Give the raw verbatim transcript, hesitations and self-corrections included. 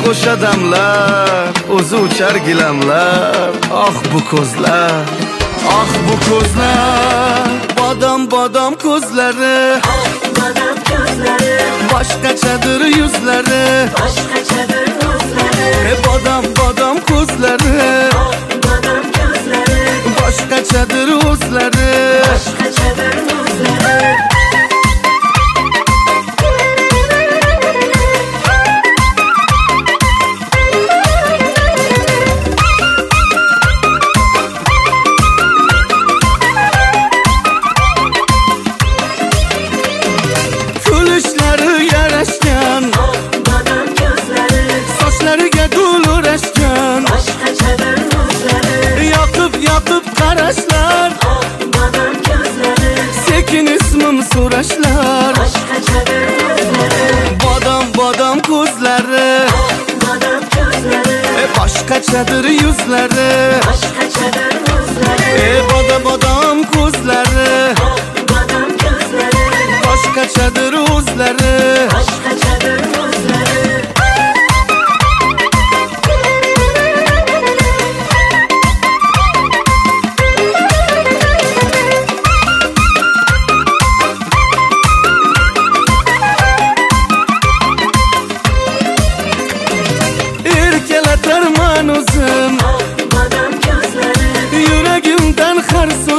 xo'sh odamlar, o'zi uchar gilamlar. Ah bu ko'zlar, ah bu ko'zlar, bodom bodom ko'zlari, Badam ko'zlari, boshqachadir yuzlari, boshqachadir ko'zlari. e bodom bodom ko'zlari, Badam ko'zlari, boshqachadir o'zlari. boshqachadir ko'zlari. Kulishlari yarashgan, Badam ko'zlari, sochlariga gul o'rashgan, boshqachadir ko'zlari. yoqib yoqib qarashlar, Badam ko'zlari, sekin ismim so'rashlar. boshqachadir ko'zlari. Bodom bodom ko'zlari, Badam ko'zlari, e boshqachadir yuzlari, boshqachadir ko'zlari. e bodom bodom ko'zlari, Badam ko'zlari, boshqachadir o'zlari. boshqachadir ko'zlari. Erkalatarman o'zim, Badam ko'zlari, yuragimdan har so'z